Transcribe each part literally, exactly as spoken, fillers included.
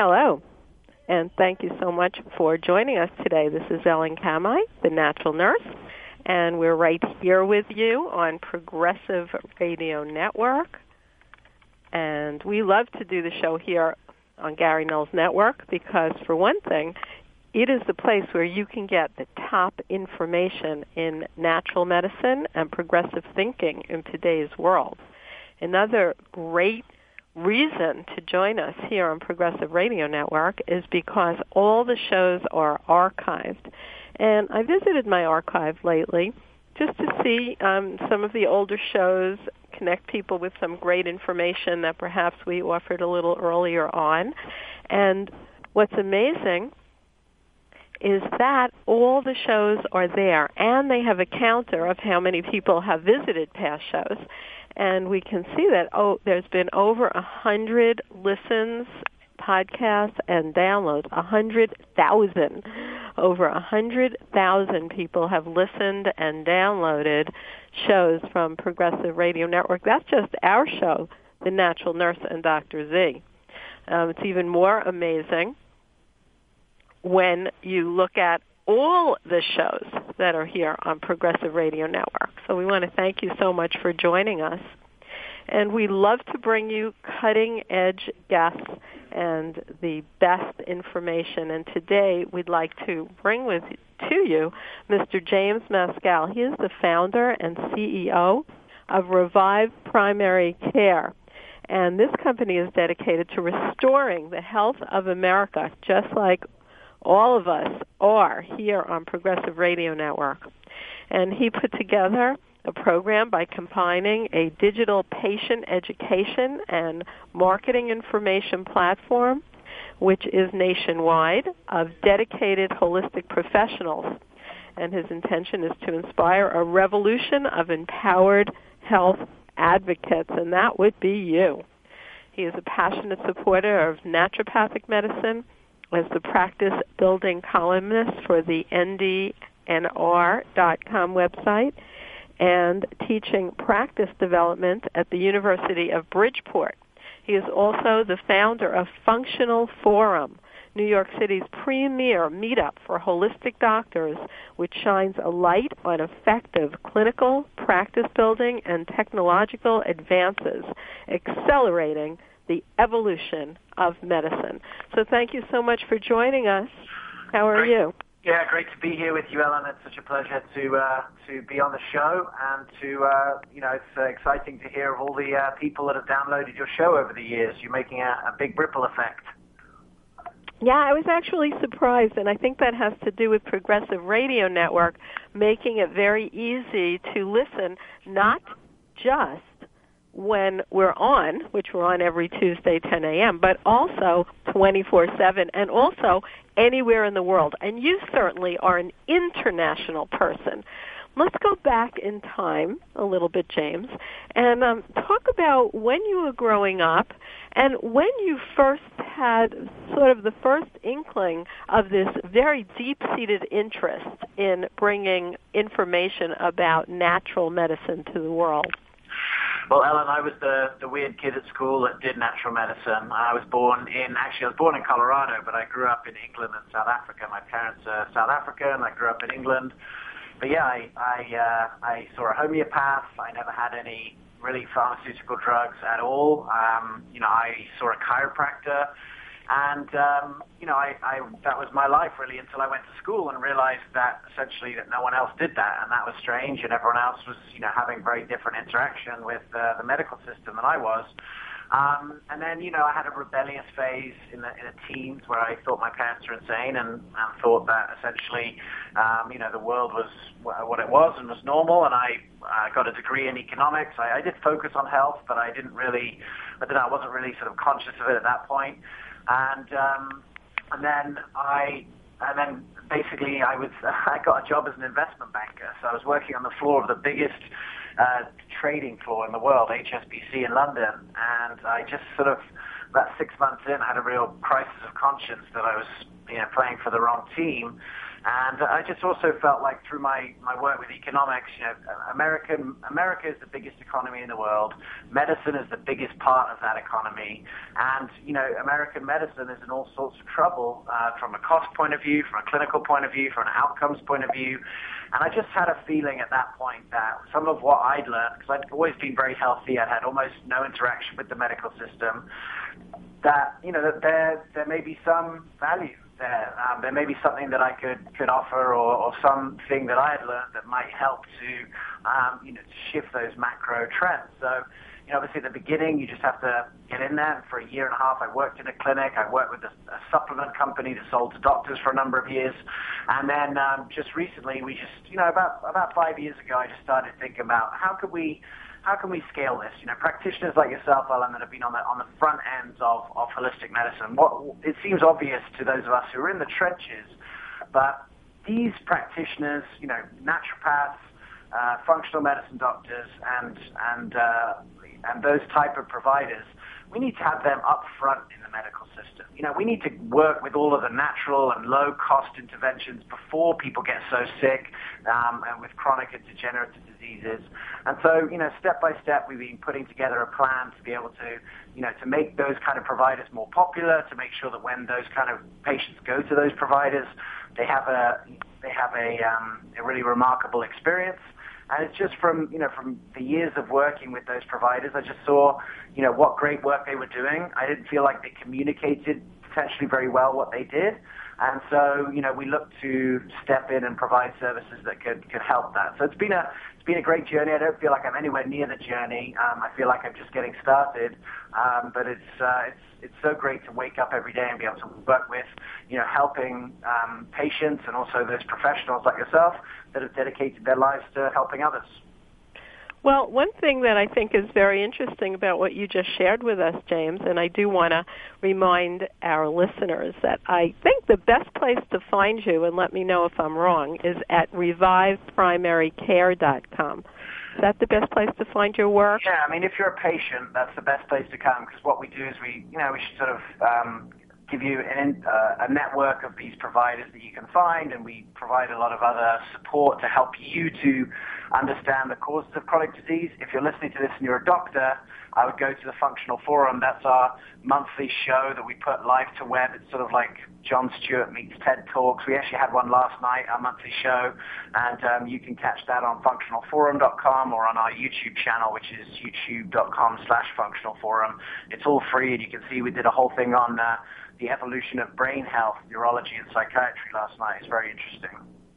Hello, and thank you so much for joining us today. This is Ellen Kamai, the Natural Nurse, and we're right here with you on Progressive Radio Network. And we love to do the show here on Gary Knowles Network because, for one thing, it is the place where you can get the top information in natural medicine and progressive thinking in today's world. Another great reason to join us here on Progressive Radio Network is because all the shows are archived. And I visited my archive lately just to see um, some of the older shows, connect people with some great information that perhaps we offered a little earlier on. And what's amazing is that all the shows are there, and they have a counter of how many people have visited past shows. And we can see that, oh, there's been over a hundred listens, podcasts, and downloads, a hundred thousand. Over a hundred thousand people have listened and downloaded shows from Progressive Radio Network. That's just our show, The Natural Nurse and Doctor Z. Um, it's even more amazing when you look at all the shows that are here on Progressive Radio Network. So we want to thank you so much for joining us. And we love to bring you cutting-edge guests and the best information. And today we'd like to bring with to you Mister James Maskell. He is the founder and C E O of Revive Primary Care. And this company is dedicated to restoring the health of America, just like all of us are here on Progressive Radio Network. And he put together a program by combining a digital patient education and marketing information platform, which is nationwide, of dedicated holistic professionals. And his intention is to inspire a revolution of empowered health advocates, and that would be you. He is a passionate supporter of naturopathic medicine, as the practice-building columnist for the N D N R dot com website, and teaching practice development at the University of Bridgeport. He is also the founder of Functional Forum, New York City's premier meetup for holistic doctors, which shines a light on effective clinical, practice-building, and technological advances, accelerating the evolution of medicine. So thank you so much for joining us. How are you? Yeah, great to be here with you, Ellen. It's such a pleasure to uh, to be on the show, and to uh, you know, it's uh, exciting to hear of all the uh, people that have downloaded your show over the years. You're making a, a big ripple effect. Yeah, I was actually surprised, and I think that has to do with Progressive Radio Network making it very easy to listen, not just when we're on, which we're on every Tuesday, ten a.m., but also twenty-four seven, and also anywhere in the world. And you certainly are an international person. Let's go back in time a little bit, James, and um, talk about when you were growing up and when you first had sort of the first inkling of this very deep-seated interest in bringing information about natural medicine to the world. Well, Ellen, I was the, the weird kid at school that did natural medicine. I was born in, actually I was born in Colorado, but I grew up in England and South Africa. My parents are South African, and I grew up in England. But yeah, I I, uh, I saw a homeopath. I never had any really pharmaceutical drugs at all. Um, you know, I saw a chiropractor. And, um, you know, I, I that was my life, really, until I went to school and realized that essentially that no one else did that, and that was strange, and everyone else was, you know, having very different interaction with uh, the medical system than I was. Um, and then, you know, I had a rebellious phase in the, in the teens where I thought my parents were insane and, and thought that essentially, um, you know, the world was what it was and was normal, and I uh, got a degree in economics. I, I did focus on health, but I didn't really, I don't know, I wasn't really sort of conscious of it at that point. And um, and then I and then basically I was I got a job as an investment banker. So I was working on the floor of the biggest uh, trading floor in the world, H S B C in London, and I just sort of about six months in had a real crisis of conscience that I was, you know, playing for the wrong team. And I just also felt like through my, my work with economics, you know, American, America is the biggest economy in the world. Medicine is the biggest part of that economy. And, you know, American medicine is in all sorts of trouble uh, from a cost point of view, from a clinical point of view, from an outcomes point of view. And I just had a feeling at that point that some of what I'd learned, because I'd always been very healthy, I'd had almost no interaction with the medical system, that, you know, that there, there may be some value there. Um, there may be something that I could, could offer or, or something that I had learned that might help to, um, you know, to shift those macro trends. So, you know, obviously at the beginning, you just have to get in there. And for a year and a half, I worked in a clinic. I worked with a, a supplement company that sold to doctors for a number of years. And then um, just recently, we just, you know, about about five years ago, I just started thinking about how could we How can we scale this? You know, practitioners like yourself, Ellen, that have been on the on the front ends of, of holistic medicine. What it seems obvious to those of us who are in the trenches, but these practitioners, you know, naturopaths, uh, functional medicine doctors, and and uh, and those type of providers, we need to have them up front in the medical system. You know, we need to work with all of the natural and low-cost interventions before people get so sick um, and with chronic and degenerative diseases. And so, you know, step by step, we've been putting together a plan to be able to, you know, to make those kind of providers more popular, to make sure that when those kind of patients go to those providers, they have a they have a, um, a really remarkable experience. And it's just from, you know, from the years of working with those providers, I just saw, you know, what great work they were doing. I didn't feel like they communicated potentially very well what they did. And so, you know, we looked to step in and provide services that could, could help that. So it's been a it's been a great journey. I don't feel like I'm anywhere near the journey. Um, I feel like I'm just getting started. Um, but it's uh, it's it's so great to wake up every day and be able to work with, you know, helping um, patients and also those professionals like yourself that have dedicated their lives to helping others. Well, one thing that I think is very interesting about what you just shared with us, James, and I do want to remind our listeners that I think the best place to find you, and let me know if I'm wrong, is at revive primary care dot com. Is that the best place to find your work? Yeah, I mean, if you're a patient, that's the best place to come, because what we do is we, you know, we should sort of um, give you an, uh, a network of these providers that you can find, and we provide a lot of other support to help you to understand the causes of chronic disease. If you're listening to this and you're a doctor, I would go to the Functional Forum. That's our monthly show that we put live to web. It's sort of like Jon Stewart meets TED Talks. We actually had one last night, our monthly show, and um, you can catch that on functional forum dot com or on our YouTube channel, which is youtube dot com slash functional forum. It's all free, and you can see we did a whole thing on uh, the evolution of brain health, neurology, and psychiatry last night. It's very interesting.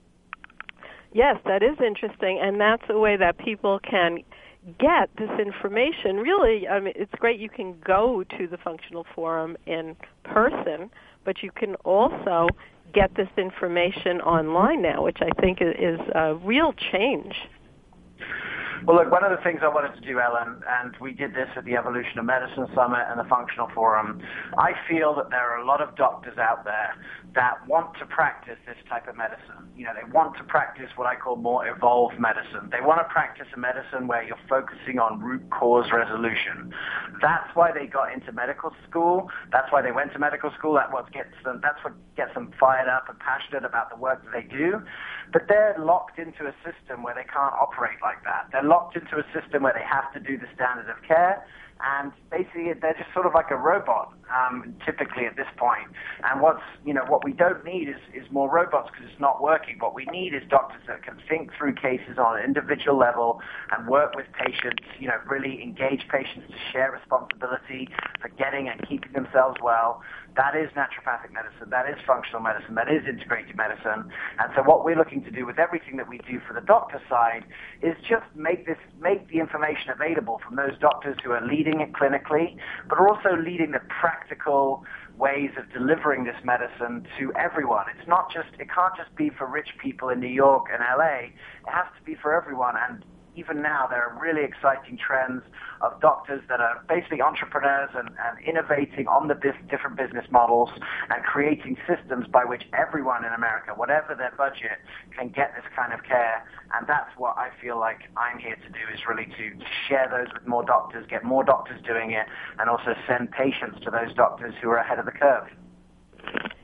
Yes, that is interesting, and that's a way that people can get this information. Really, I mean, it's great you can go to the Functional Forum in person, but you can also get this information online now, which I think is a real change. Well, look, one of the things I wanted to do, Ellen, and we did this at the Evolution of Medicine Summit and the Functional Forum, I feel that there are a lot of doctors out there that want to practice this type of medicine. You know, they want to practice what I call more evolved medicine. They want to practice a medicine where you're focusing on root cause resolution. That's why they got into medical school. That's why they went to medical school. That's what gets them, that's what gets them fired up and passionate about the work that they do. But they're locked into a system where they can't operate like that. They're locked into a system where they have to do the standard of care, and basically they're just sort of like a robot, um, typically at this point. And what's, you know, what we don't need is, is more robots because it's not working. What we need is doctors that can think through cases on an individual level and work with patients, you know, really engage patients to share responsibility for getting and keeping themselves well. That is naturopathic medicine. That is functional medicine. That is integrated medicine. And so what we're looking to do with everything that we do for the doctor side is just make this, make the information available from those doctors who are leading it clinically, but are also leading the practical ways of delivering this medicine to everyone. It's not just, it can't just be for rich people in New York and L A. It has to be for everyone. And even now, there are really exciting trends of doctors that are basically entrepreneurs and, and innovating on the bis- different business models and creating systems by which everyone in America, whatever their budget, can get this kind of care. And that's what I feel like I'm here to do, is really to share those with more doctors, get more doctors doing it, and also send patients to those doctors who are ahead of the curve.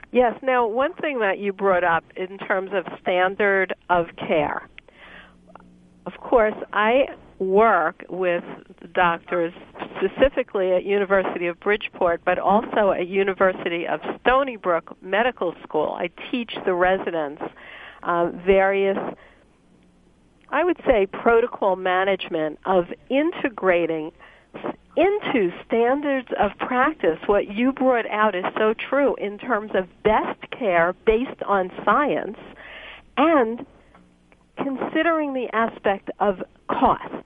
Yes. Now, one thing that you brought up in terms of standard of care, of course, I work with doctors specifically at University of Bridgeport, but also at University of Stony Brook Medical School. I teach the residents uh, various, I would say, protocol management of integrating into standards of practice. What you brought out is so true in terms of best care based on science and considering the aspect of cost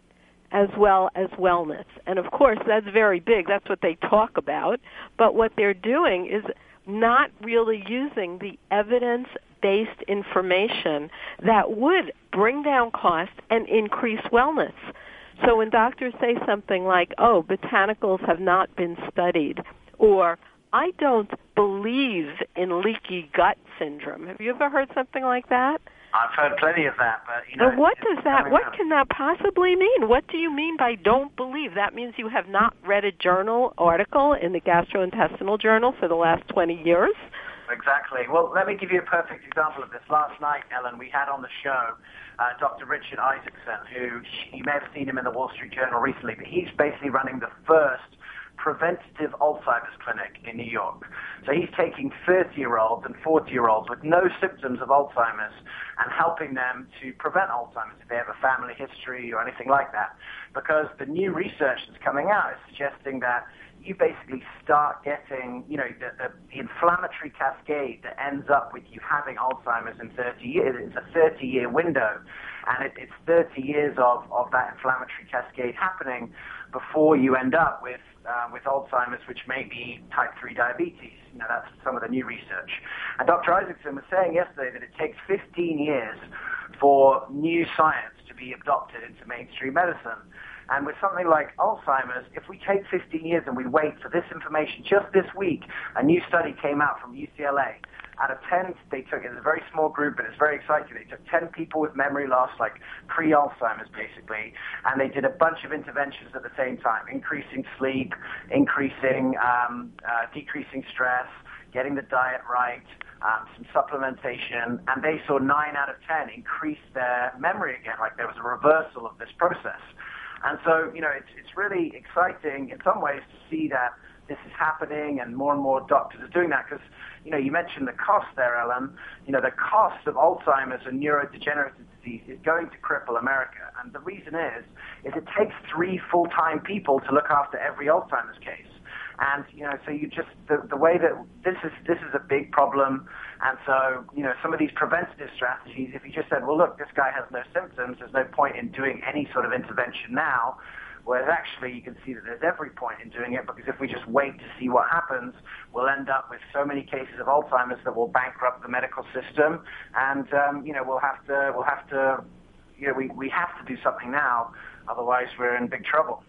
as well as wellness. And of course, that's very big. That's what they talk about. But what they're doing is not really using the evidence-based information that would bring down cost and increase wellness. So when doctors say something like, oh, botanicals have not been studied, or I don't believe in leaky gut syndrome. Have you ever heard something like that? I've heard plenty of that, but you know. But what does that? What can that possibly mean? What do you mean by "don't believe"? That means you have not read a journal article in the Gastrointestinal Journal for the last twenty years. Exactly. Well, let me give you a perfect example of this. Last night, Ellen, we had on the show uh, Doctor Richard Isaacson, who you may have seen him in the Wall Street Journal recently, but he's basically running the first preventative Alzheimer's clinic in New York. So he's taking thirty-year-olds and forty-year-olds with no symptoms of Alzheimer's and helping them to prevent Alzheimer's if they have a family history or anything like that. Because the new research that's coming out is suggesting that you basically start getting, you know, the, the, the inflammatory cascade that ends up with you having Alzheimer's in thirty years. It's a thirty-year window, and it, it's thirty years of, of that inflammatory cascade happening before you end up with uh, with Alzheimer's, which may be type three diabetes. You know, that's some of the new research. And Doctor Isaacson was saying yesterday that it takes fifteen years for new science to be adopted into mainstream medicine. And with something like Alzheimer's, if we take fifteen years and we wait for this information, just this week, a new study came out from U C L A. Out of ten, they took, it's a very small group, but it's very exciting. They took ten people with memory loss, like pre-Alzheimer's basically, and they did a bunch of interventions at the same time, increasing sleep, increasing, um, uh, decreasing stress, getting the diet right, um, some supplementation, and they saw nine out of ten increase their memory again, like there was a reversal of this process. And so, you know, it's it's really exciting in some ways to see that this is happening and more and more doctors are doing that because, you know, you mentioned the cost there, Ellen. You know, the cost of Alzheimer's and neurodegenerative disease is going to cripple America. And the reason is, is it takes three full-time people to look after every Alzheimer's case. And, you know, so you just, the, the way that this is, this is a big problem. And so, you know, some of these preventative strategies, if you just said, well, look, this guy has no symptoms, there's no point in doing any sort of intervention now. Whereas actually you can see that there's every point in doing it because if we just wait to see what happens, we'll end up with so many cases of Alzheimer's that will bankrupt the medical system. And, um, you know, we'll have to, we'll have to, you know, we, we have to do something now. Otherwise we're in big trouble.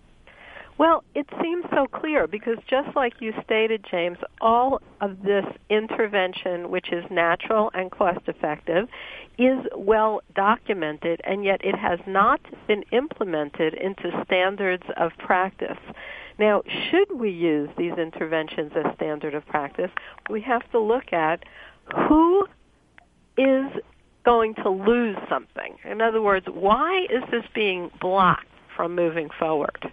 Well, it seems so clear because just like you stated, James, all of this intervention, which is natural and cost-effective, is well documented, and yet it has not been implemented into standards of practice. Now, should we use these interventions as standard of practice, we have to look at who is going to lose something. In other words, why is this being blocked from moving forward?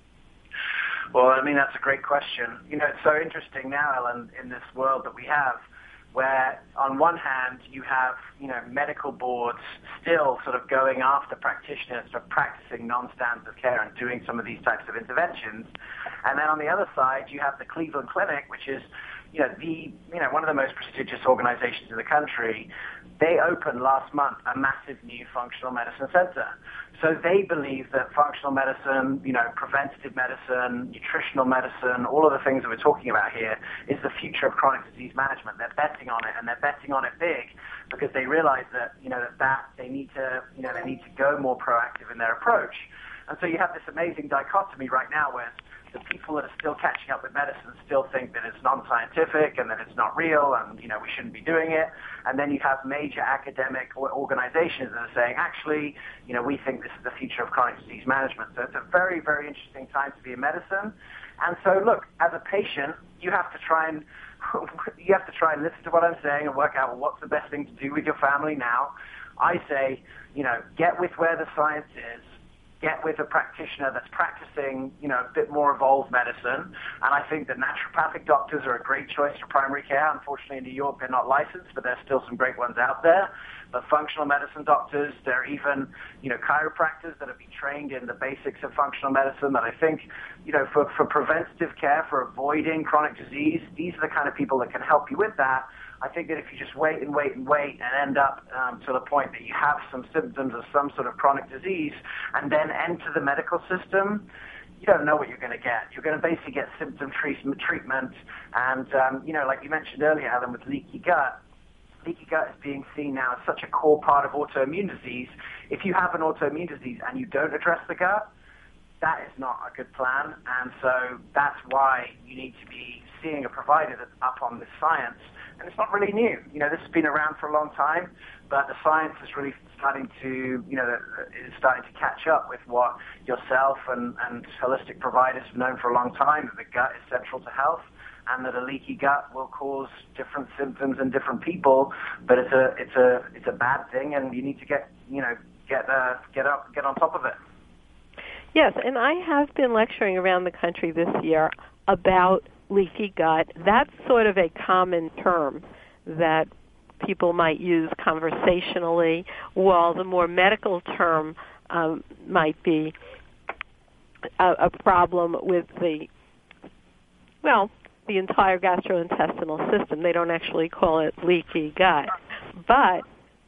Well, I mean, that's a great question. You know, it's so interesting now, Ellen, in this world that we have, where on one hand you have, you know, medical boards still sort of going after practitioners for practicing non-standards of care and doing some of these types of interventions. And then on the other side, you have the Cleveland Clinic, which is, you know, the, you know, one of the most prestigious organizations in the country. They opened last month a massive new functional medicine center. So they believe that functional medicine, you know, preventative medicine, nutritional medicine, all of the things that we're talking about here is the future of chronic disease management. They're betting on it, and they're betting on it big because they realize that, you know, that, that they need to, you know, they need to go more proactive in their approach. And so you have this amazing dichotomy right now where the people that are still catching up with medicine still think that it's non-scientific and that it's not real and, you know, we shouldn't be doing it. And then you have major academic organizations that are saying, actually, you know, we think this is the future of chronic disease management. So it's a very, very interesting time to be in medicine. And so, look, as a patient, you have to try and you have to try and listen to what I'm saying and work out, well, what's the best thing to do with your family now. I say, you know, get with where the science is. Get with a practitioner that's practicing, you know, a bit more evolved medicine. And I think that naturopathic doctors are a great choice for primary care. Unfortunately, in New York, they're not licensed, but there's still some great ones out there. But functional medicine doctors, there are even, you know, chiropractors that have been trained in the basics of functional medicine that I think, you know, for, for preventative care, for avoiding chronic disease, these are the kind of people that can help you with that. I think that if you just wait and wait and wait and end up um, to the point that you have some symptoms of some sort of chronic disease and then enter the medical system, you don't know what you're going to get. You're going to basically get symptom treatment. And, um, you know, like you mentioned earlier, Alan, with leaky gut, leaky gut is being seen now as such a core part of autoimmune disease. If you have an autoimmune disease and you don't address the gut, that is not a good plan. And so that's why you need to be seeing a provider that's up on this science. And it's not really new. You know, this has been around for a long time, but the science is really starting to, you know, is starting to catch up with what yourself and, and holistic providers have known for a long time, that the gut is central to health and that a leaky gut will cause different symptoms in different people, but it's a, it's a, it's a bad thing, and you need to get, you know, get, uh, get up, get on top of it. Yes, and I have been lecturing around the country this year about leaky gut. That's sort of a common term that people might use conversationally, while the more medical term um, might be a, a problem with the, well, the entire gastrointestinal system. They don't actually call it leaky gut. But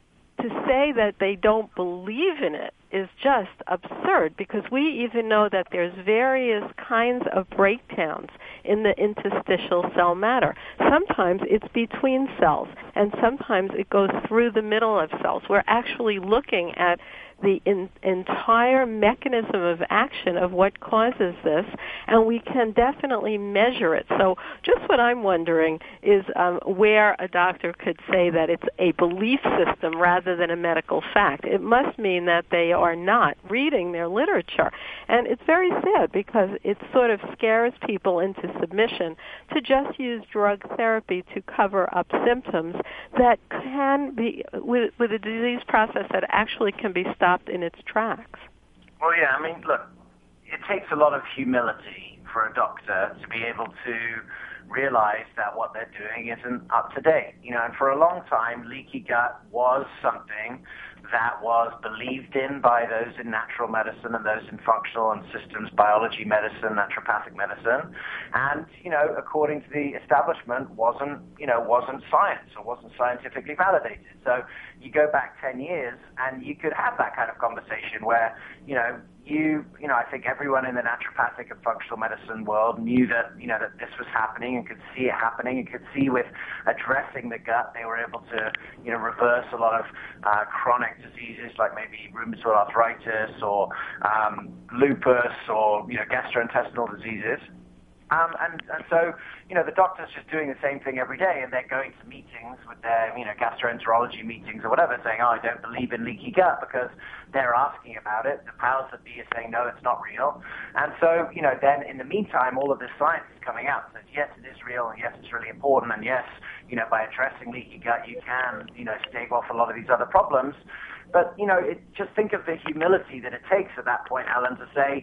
to say that they don't believe in it is just absurd, because we even know that there's various kinds of breakdowns in the interstitial cell matter. Sometimes it's between cells, and sometimes it goes through the middle of cells. We're actually looking at the in, entire mechanism of action of what causes this, and we can definitely measure it. So just what I'm wondering is um, where a doctor could say that it's a belief system rather than a medical fact. It must mean that they are not reading their literature. And it's very sad, because it sort of scares people into submission to just use drug therapy to cover up symptoms that can be, with, with a disease process that actually can be stopped in its tracks. Well, yeah, I mean, look, it takes a lot of humility for a doctor to be able to realize that what they're doing isn't up to date. You know, and for a long time, leaky gut was something that was believed in by those in natural medicine and those in functional and systems biology medicine, naturopathic medicine, and, you know, according to the establishment, wasn't, you know, wasn't science or wasn't scientifically validated. So you go back ten years and you could have that kind of conversation where, you know, you, you know, I think everyone in the naturopathic and functional medicine world knew that, you know, that this was happening and could see it happening and could see with addressing the gut, they were able to, you know, reverse a lot of uh, chronic diseases like maybe rheumatoid arthritis or um, lupus or, you know, gastrointestinal diseases. Um, and, and so, you know, the doctor's just doing the same thing every day, and they're going to meetings with their, you know, gastroenterology meetings or whatever, saying, oh, I don't believe in leaky gut, because they're asking about it. The powers that be are saying, no, it's not real. And so, you know, then in the meantime, all of this science is coming out and says, yes, it is real, and yes, it's really important, and yes, you know, by addressing leaky gut, you can, you know, stave off a lot of these other problems. But, you know, it, just think of the humility that it takes at that point, Alan, to say,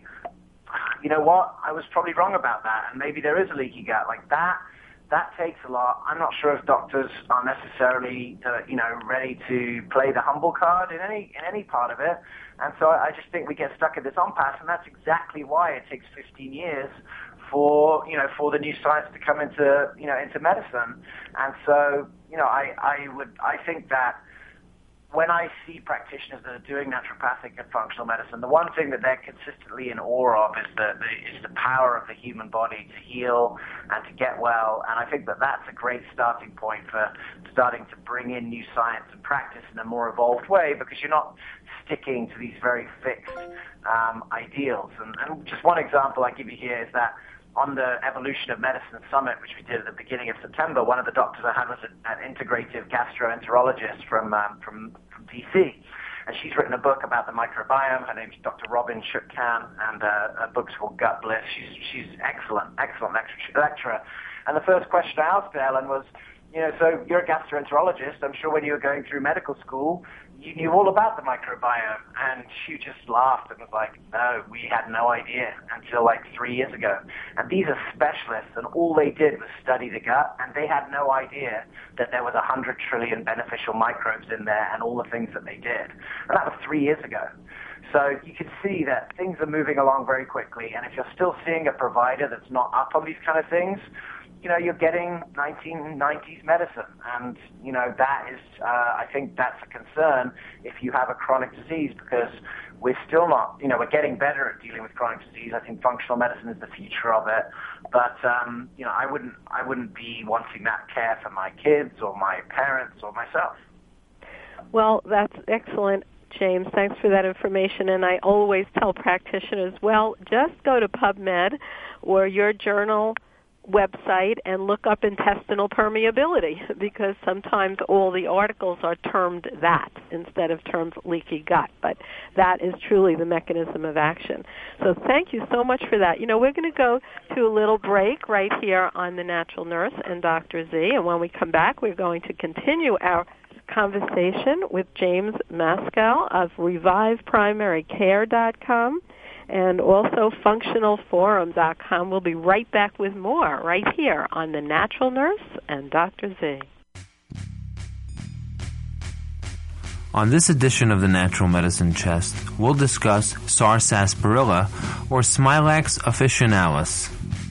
you know what, I was probably wrong about that, and maybe there is a leaky gut. Like that, that takes a lot. I'm not sure if doctors are necessarily, uh, you know, ready to play the humble card in any in any part of it. And so I just think we get stuck in this impasse, and that's exactly why it takes fifteen years for, you know, for the new science to come into, you know, into medicine. And so, you know, I, I would, I think that when I see practitioners that are doing naturopathic and functional medicine, the one thing that they're consistently in awe of is the, the, is the power of the human body to heal and to get well. And I think that that's a great starting point for starting to bring in new science and practice in a more evolved way, because you're not sticking to these very fixed um, ideals. And, and just one example I give you here is that on the Evolution of Medicine Summit, which we did at the beginning of September, one of the doctors I had was an integrative gastroenterologist from um, from, from D C. And she's written a book about the microbiome. Her name's Doctor Robin Shook-Can, and uh, her book's called Gut Bliss. She's she's excellent, excellent lecturer. And the first question I asked Ellen was, you know, so you're a gastroenterologist. I'm sure when you were going through medical school, you knew all about the microbiome. And she just laughed and was like, no, we had no idea until like three years ago. And these are specialists, and all they did was study the gut, and they had no idea that there was one hundred trillion beneficial microbes in there and all the things that they did. And that was three years ago. So you can see that things are moving along very quickly, and if you're still seeing a provider that's not up on these kind of things, you know, you're getting nineteen nineties medicine. And, you know, that is, uh, I think that's a concern if you have a chronic disease, because we're still not, you know, we're getting better at dealing with chronic disease. I think functional medicine is the future of it. But, um, you know, I wouldn't, I wouldn't be wanting that care for my kids or my parents or myself. Well, that's excellent, James. Thanks for that information. And I always tell practitioners, well, just go to PubMed or your journal website and look up intestinal permeability, because sometimes all the articles are termed that instead of termed leaky gut, but that is truly the mechanism of action. So thank you so much for that. You know, we're going to go to a little break right here on The Natural Nurse and Doctor Z, and when we come back, we're going to continue our conversation with James Maskell of revive primary care dot com and also functional forum dot com. We'll be right back with more right here on The Natural Nurse and Doctor Z. On this edition of the Natural Medicine Chest, we'll discuss sarsaparilla, or Smilax officinalis.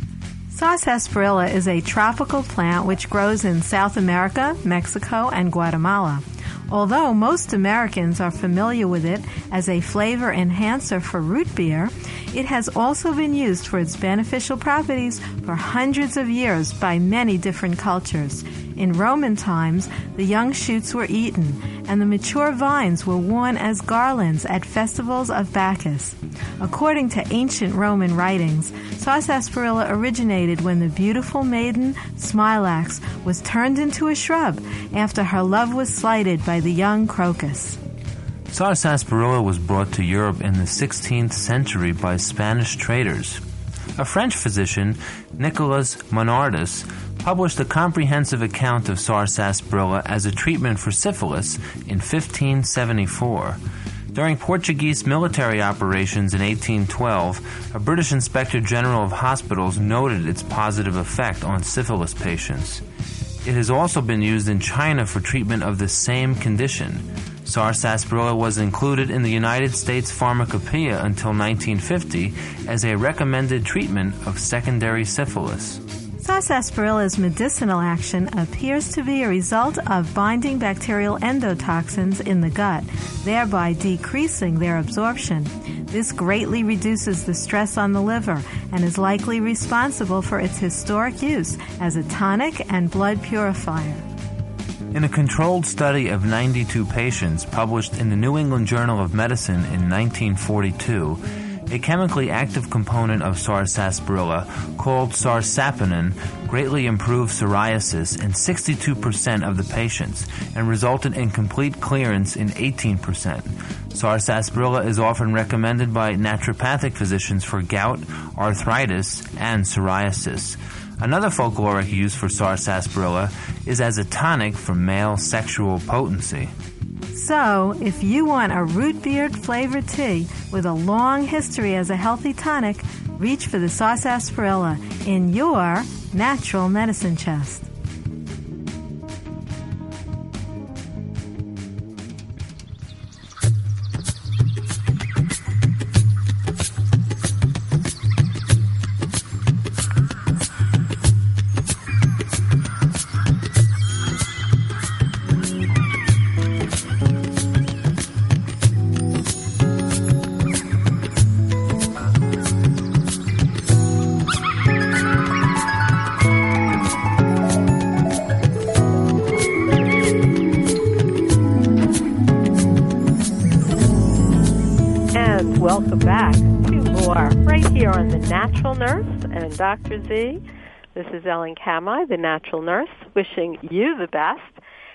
Sarsaparilla is a tropical plant which grows in South America, Mexico, and Guatemala. Although most Americans are familiar with it as a flavor enhancer for root beer, it has also been used for its beneficial properties for hundreds of years by many different cultures. In Roman times, the young shoots were eaten, and the mature vines were worn as garlands at festivals of Bacchus. According to ancient Roman writings, sarsaparilla originated when the beautiful maiden Smilax was turned into a shrub after her love was slighted by the young crocus. Sarsaparilla was brought to Europe in the sixteenth century by Spanish traders. A French physician, Nicolas Monardus, published a comprehensive account of sarsaparilla as a treatment for syphilis in fifteen seventy-four. During Portuguese military operations in eighteen twelve, a British Inspector General of Hospitals noted its positive effect on syphilis patients. It has also been used in China for treatment of the same condition. Sarsaparilla was included in the United States Pharmacopoeia until nineteen fifty as a recommended treatment of secondary syphilis. Sarsaparilla's medicinal action appears to be a result of binding bacterial endotoxins in the gut, thereby decreasing their absorption. This greatly reduces the stress on the liver and is likely responsible for its historic use as a tonic and blood purifier. In a controlled study of ninety-two patients published in the New England Journal of Medicine in nineteen forty-two, a chemically active component of sarsaparilla called sarsapanin greatly improved psoriasis in sixty-two percent of the patients and resulted in complete clearance in eighteen percent. Sarsaparilla is often recommended by naturopathic physicians for gout, arthritis, and psoriasis. Another folkloric use for sarsaparilla is as a tonic for male sexual potency. So, if you want a root beer flavored tea with a long history as a healthy tonic, reach for the sarsaparilla in your natural medicine chest. Welcome back to more right here on The Natural Nurse and Doctor Z. This is Ellen Kamai, The Natural Nurse, wishing you the best.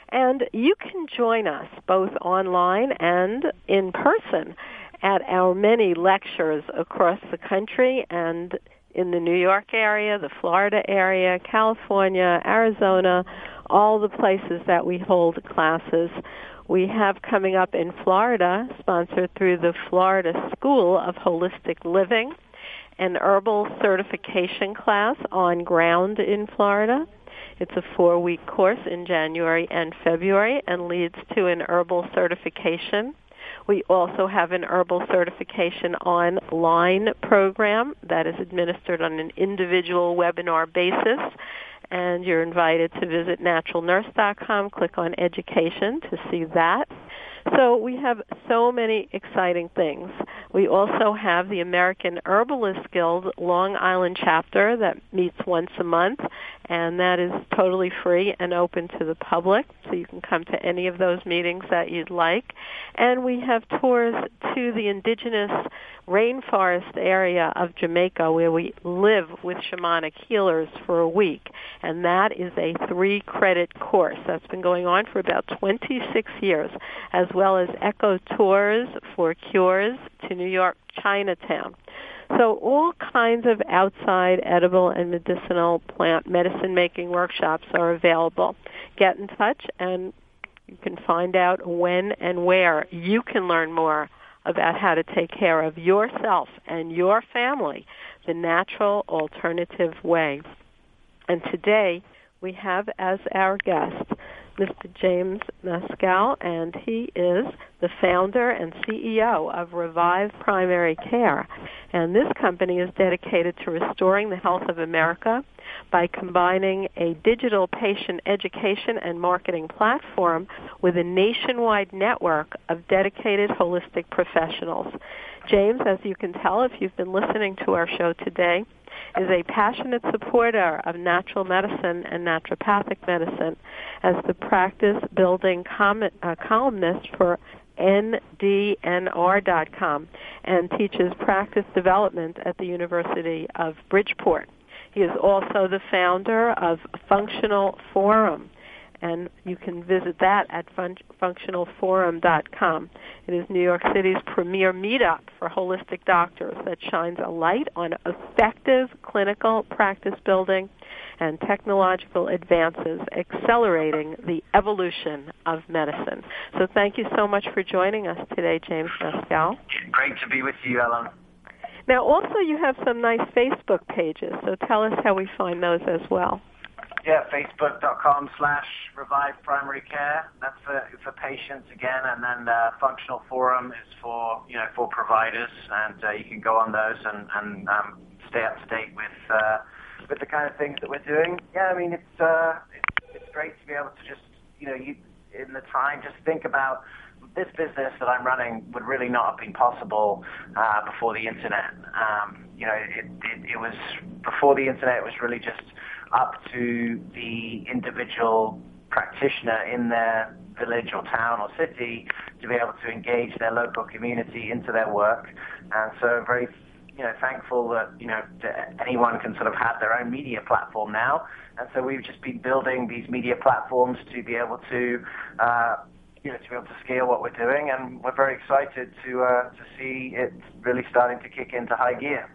And you can join us both online and in person at our many lectures across the country and in the New York area, the Florida area, California, Arizona, all the places that we hold classes. We have coming up in Florida, sponsored through the Florida School of Holistic Living, an herbal certification class on ground in Florida. It's a four-week course in January and February and leads to an herbal certification. We also have an herbal certification online program that is administered on an individual webinar basis. And you're invited to visit natural nurse dot com, click on education to see that. So we have so many exciting things. We also have the American Herbalist Guild Long Island chapter that meets once a month, and that is totally free and open to the public, so you can come to any of those meetings that you'd like. And we have tours to the indigenous rainforest area of Jamaica where we live with shamanic healers for a week, and that is a three-credit course that's been going on for about twenty-six years, as well as eco tours for cures to New York Chinatown. So all kinds of outside edible and medicinal plant medicine-making workshops are available. Get in touch, and you can find out when and where you can learn more about how to take care of yourself and your family the natural alternative way. And today we have as our guest Mister James Maskell, and he is the founder and C E O of Revive Primary Care. And this company is dedicated to restoring the health of America by combining a digital patient education and marketing platform with a nationwide network of dedicated holistic professionals. James, as you can tell if you've been listening to our show today, is a passionate supporter of natural medicine and naturopathic medicine as the practice-building com- uh, columnist for N D N R dot com and teaches practice development at the University of Bridgeport. He is also the founder of Functional Forum, and you can visit that at fun- functional forum dot com. It is New York City's premier meetup for holistic doctors that shines a light on effective clinical practice building and technological advances accelerating the evolution of medicine. So thank you so much for joining us today, James Maskell. Great to be with you, Ellen. Now, also you have some nice Facebook pages, so tell us how we find those as well. Yeah, facebook.com slash Revive Primary Care. That's for, for patients again, and then uh, Functional Forum is for you know for providers, and uh, you can go on those and, and um, stay up to date with uh, with the kind of things that we're doing. Yeah, I mean it's uh, it's, it's great to be able to just you know you in the time just think about this business that I'm running would really not have been possible uh, before the internet. Um, you know, it, it, it was before the internet. It was really just up to the individual practitioner in their village or town or city to be able to engage their local community into their work. And so I'm very, you know, thankful that, you know, that anyone can sort of have their own media platform now. And so we've just been building these media platforms to be able to, uh, you know, to be able to scale what we're doing. And we're very excited to, uh, to see it really starting to kick into high gear.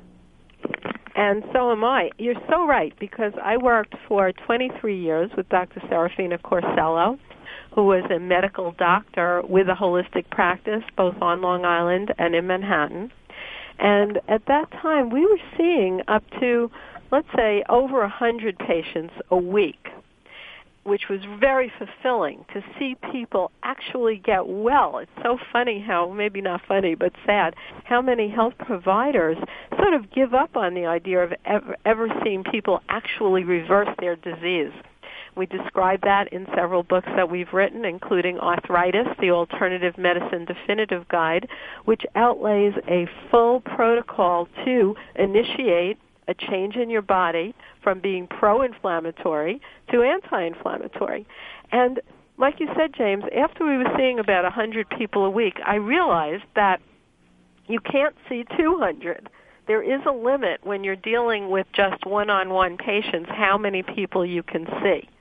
And so am I. You're so right, because I worked for twenty-three years with Doctor Serafina Corsello, who was a medical doctor with a holistic practice both on Long Island and in Manhattan. And at that time, we were seeing up to, let's say, over one hundred patients a week, which was very fulfilling to see people actually get well. It's so funny how, maybe not funny, but sad, how many health providers sort of give up on the idea of ever, ever seeing people actually reverse their disease. We describe that in several books that we've written, including Arthritis, the Alternative Medicine Definitive Guide, which outlays a full protocol to initiate a change in your body from being pro-inflammatory to anti-inflammatory. And like you said, James, after we were seeing about one hundred people a week, I realized that you can't see two hundred. There is a limit when you're dealing with just one-on-one patients how many people you can see.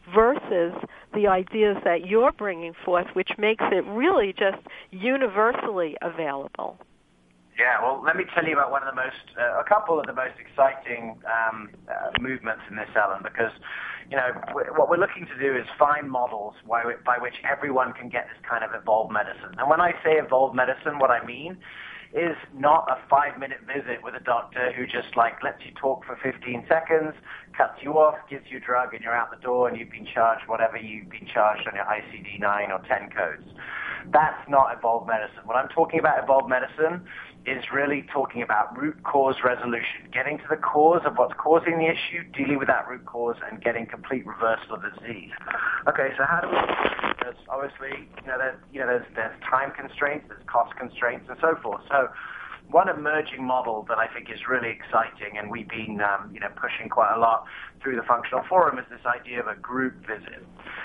versus the ideas that you're bringing forth, which makes it really just universally available? Yeah, well, let me tell you about one of the most, uh, a couple of the most exciting um, uh, movements in this, Ellen, because, you know, w- what we're looking to do is find models by, w- by which everyone can get this kind of evolved medicine. And when I say evolved medicine, what I mean is not a five-minute visit with a doctor who just, like, lets you talk for fifteen seconds, cuts you off, gives you a drug, and you're out the door, and you've been charged whatever you've been charged on your I C D nine or ten codes. That's not evolved medicine. What I'm talking about evolved medicine is really talking about root cause resolution, getting to the cause of what's causing the issue, dealing with that root cause, and getting complete reversal of the disease. Okay, so how do we? There's obviously, you know, there's, you know, there's, there's time constraints, there's cost constraints, and so forth. So one emerging model that I think is really exciting, and we've been, um, you know, pushing quite a lot through the Functional Forum, is this idea of a group visit.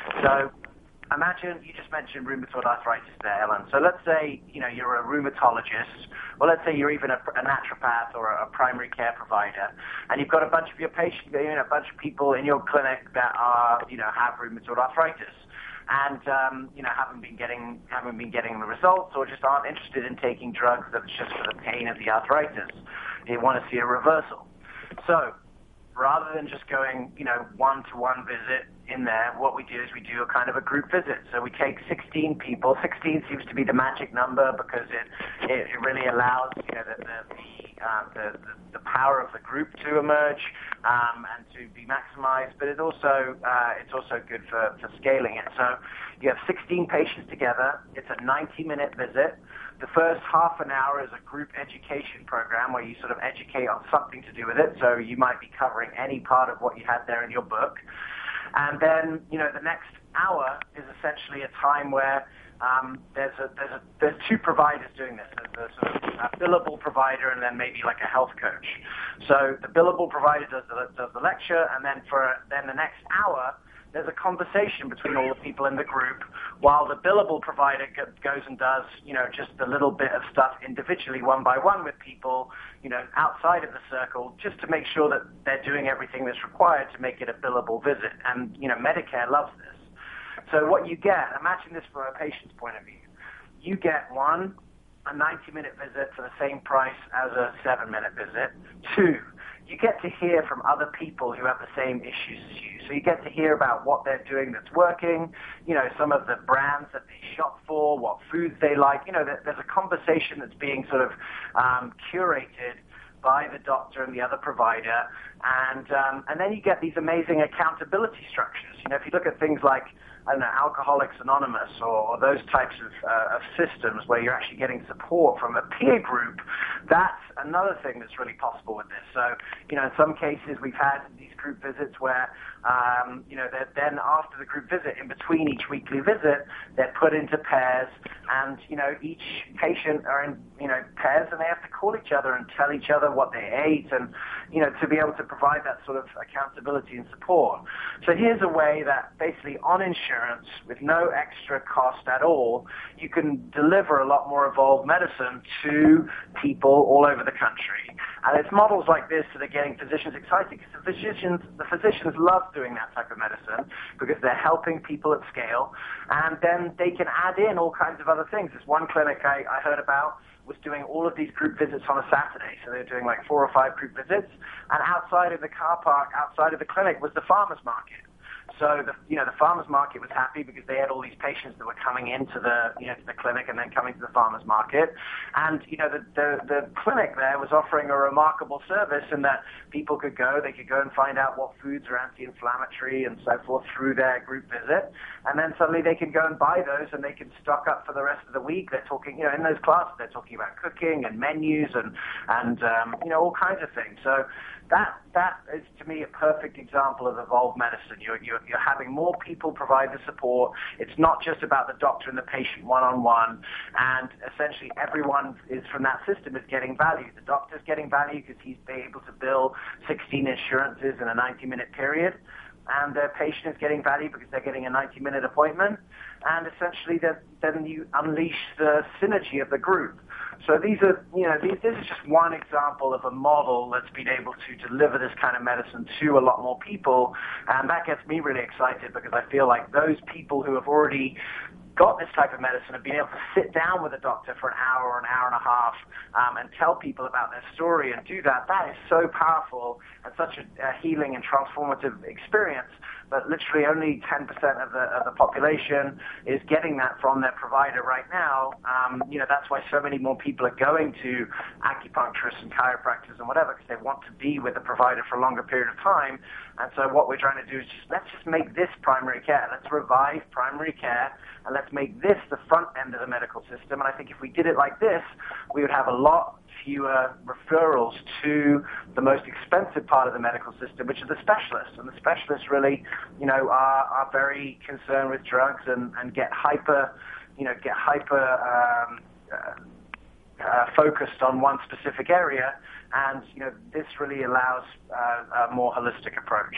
So imagine, you just mentioned rheumatoid arthritis there, Ellen. So let's say, you know, you're a rheumatologist, or let's say you're even a, a naturopath or a, a primary care provider, and you've got a bunch of your patients, you know, a bunch of people in your clinic that are, you know, have rheumatoid arthritis, and um, you know, haven't been getting haven't been getting the results, or just aren't interested in taking drugs that's just for the pain of the arthritis. They want to see a reversal. So rather than just going, you know, one-to-one visit in there, what we do is we do a kind of a group visit. So we take sixteen people. sixteen seems to be the magic number because it it, it really allows, you know, the the, the, uh, the the power of the group to emerge um, and to be maximized. But it also uh, it's also good for, for scaling it. So you have sixteen patients together. It's a ninety-minute visit. The first half an hour is a group education program where you sort of educate on something to do with it. So you might be covering any part of what you had there in your book. And then, you know, the next hour is essentially a time where um, there's a, there's a, there's two providers doing this. There's a sort of a billable provider and then maybe like a health coach. So the billable provider does the, does the lecture, and then for then the next hour, there's a conversation between all the people in the group, while the billable provider goes and does, you know, just a little bit of stuff individually, one by one with people, you know, outside of the circle, just to make sure that they're doing everything that's required to make it a billable visit. And, you know, Medicare loves this. So what you get, imagine this from a patient's point of view. You get, one, a ninety-minute visit for the same price as a seven-minute visit. Two, you get to hear from other people who have the same issues as you. So you get to hear about what they're doing that's working, you know, some of the brands that they shop for, what foods they like. You know, there's a conversation that's being sort of um, curated by the doctor and the other provider. And um, and then you get these amazing accountability structures. You know, if you look at things like, I don't know, Alcoholics Anonymous or, or those types of, uh, of systems where you're actually getting support from a peer group, that's another thing that's really possible with this. So, you know, in some cases we've had these group visits where, um, you know, they're then after the group visit, in between each weekly visit, they're put into pairs, and, you know, each patient are in, you know, pairs, and they have to call each other and tell each other what they ate, and, you know, to be able to provide that sort of accountability and support. So here's a way that basically on insurance, with no extra cost at all, you can deliver a lot more evolved medicine to people all over the country. And it's models like this that are getting physicians excited, because the physicians, the physicians love doing that type of medicine because they're helping people at scale, and then they can add in all kinds of other things. There's one clinic I, I heard about was doing all of these group visits on a Saturday. So they were doing like four or five group visits, and outside of the car park, outside of the clinic, was the farmer's market. So the, you know, the farmer's market was happy because they had all these patients that were coming into the, you know, to the clinic and then coming to the farmer's market. And, you know, the, the, the clinic there was offering a remarkable service in that people could go, they could go and find out what foods are anti-inflammatory and so forth through their group visit. And then suddenly they can go and buy those and they can stock up for the rest of the week. They're talking, you know, in those classes, they're talking about cooking and menus and, and um, you know, all kinds of things. So that that is, to me, a perfect example of evolved medicine. You're, you're, you're having more people provide the support. It's not just about the doctor and the patient one-on-one, and essentially everyone is from that system is getting value. The doctor's getting value because he's able to bill sixteen insurances in a ninety-minute period, and the patient is getting value because they're getting a ninety-minute appointment, and essentially then you unleash the synergy of the group. So these are, you know, these, this is just one example of a model that's been able to deliver this kind of medicine to a lot more people, and that gets me really excited because I feel like those people who have already got this type of medicine have been able to sit down with a doctor for an hour or an hour and a half um, and tell people about their story and do that. That is so powerful and such a, a healing and transformative experience. But literally only ten percent of the of the population is getting that from their provider right now. Um, you know, that's why so many more people are going to acupuncturists and chiropractors and whatever, because they want to be with the provider for a longer period of time. And so what we're trying to do is just, let's just make this primary care. Let's revive primary care, and let's make this the front end of the medical system. And I think if we did it like this, we would have a lot fewer referrals to the most expensive part of the medical system, which are the specialists. And the specialists really, you know, are, are very concerned with drugs and, and get hyper, you know, get hyper um, uh, uh, focused on one specific area. And, you know, this really allows uh, a more holistic approach.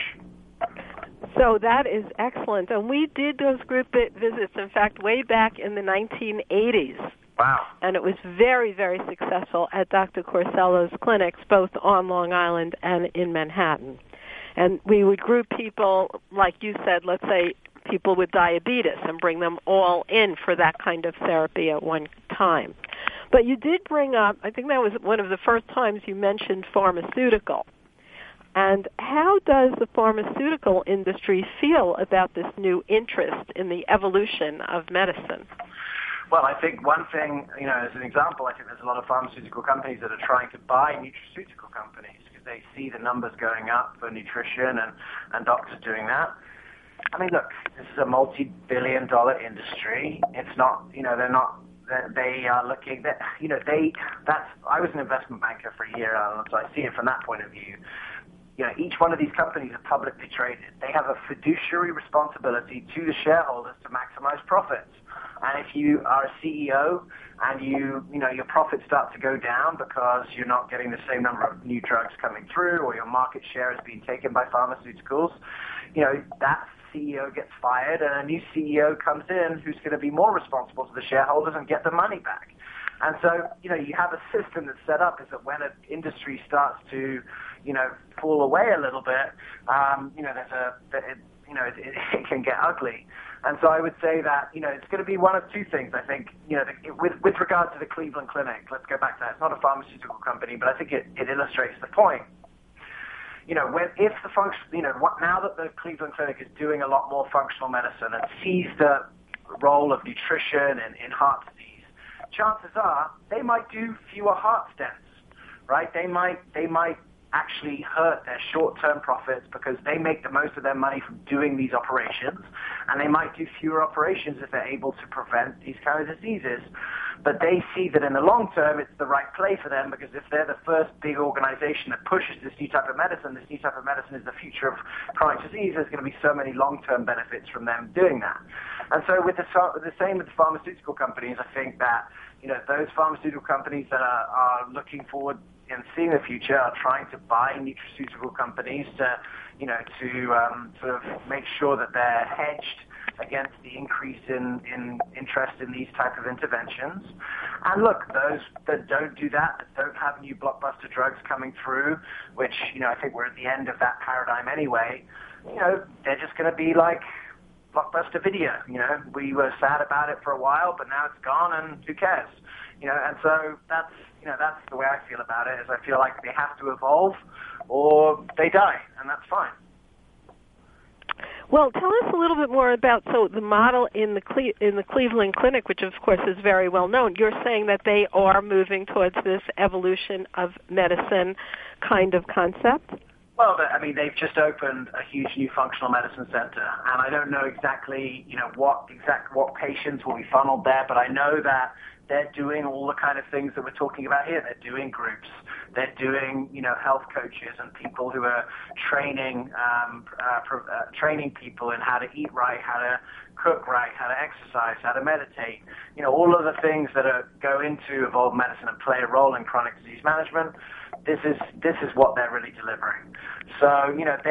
So that is excellent. And we did those group visits, in fact, way back in the nineteen eighties. Wow. And it was very, very successful at Doctor Corsello's clinics, both on Long Island and in Manhattan. And we would group people, like you said, let's say people with diabetes, and bring them all in for that kind of therapy at one time. But you did bring up, I think that was one of the first times you mentioned pharmaceutical. And how does the pharmaceutical industry feel about this new interest in the evolution of medicine? Well, I think one thing, you know, as an example, I think there's a lot of pharmaceutical companies that are trying to buy nutraceutical companies because they see the numbers going up for nutrition and, and doctors doing that. I mean, look, this is a multi-billion dollar industry. It's not, you know, they're not, they're, they are looking, that you know, they, that's, I was an investment banker for a year, and so I see it from that point of view. You know, each one of these companies are publicly traded. They have a fiduciary responsibility to the shareholders to maximize profits. And if you are a C E O and you, you know, your profits start to go down because you're not getting the same number of new drugs coming through, or your market share is being taken by pharmaceuticals, you know, that C E O gets fired and a new C E O comes in who's going to be more responsible to the shareholders and get the money back. And so, you know, you have a system that's set up is that when an industry starts to, you know, fall away a little bit, um, you know, there's a, it, you know, it, it can get ugly. And so I would say that, you know, it's going to be one of two things, I think, you know, the, with, with regard to the Cleveland Clinic, let's go back to that. It's not a pharmaceutical company, but I think it, it illustrates the point. You know, when, if the function, you know, what, now that the Cleveland Clinic is doing a lot more functional medicine and sees the role of nutrition in, in heart disease, chances are they might do fewer heart stents, right? They might, they might actually hurt their short-term profits because they make the most of their money from doing these operations, and they might do fewer operations if they're able to prevent these kind of diseases. But they see that in the long term, it's the right play for them because if they're the first big organization that pushes this new type of medicine, this new type of medicine is the future of chronic disease, there's going to be so many long-term benefits from them doing that. And so with the, the same with the pharmaceutical companies, I think that, you know, those pharmaceutical companies that are, are looking forward and seeing the future are trying to buy nutraceutical companies to, you know, to um, sort of make sure that they're hedged against the increase in, in interest in these type of interventions. And look, those that don't do that, that don't have new blockbuster drugs coming through, which, you know, I think we're at the end of that paradigm anyway, you know, they're just going to be like blockbuster video. You know, we were sad about it for a while, but now it's gone, and who cares? You know, and so that's, you know, that's the way I feel about it, is I feel like they have to evolve or they die, and that's fine. Well, tell us a little bit more about, so the model in the Cle- in the Cleveland Clinic, which of course is very well known. You're saying that they are moving towards this evolution of medicine kind of concept? Well, I mean, they've just opened a huge new functional medicine center, and I don't know exactly, you know, what exact what patients will be funneled there, but I know that they're doing all the kind of things that we're talking about here. They're doing groups. They're doing, you know, health coaches and people who are training, um, uh, pro- uh, training people in how to eat right, how to cook right, how to exercise, how to meditate. You know, all of the things that are, go into evolved medicine and play a role in chronic disease management. This is this is what they're really delivering. So, you know, they've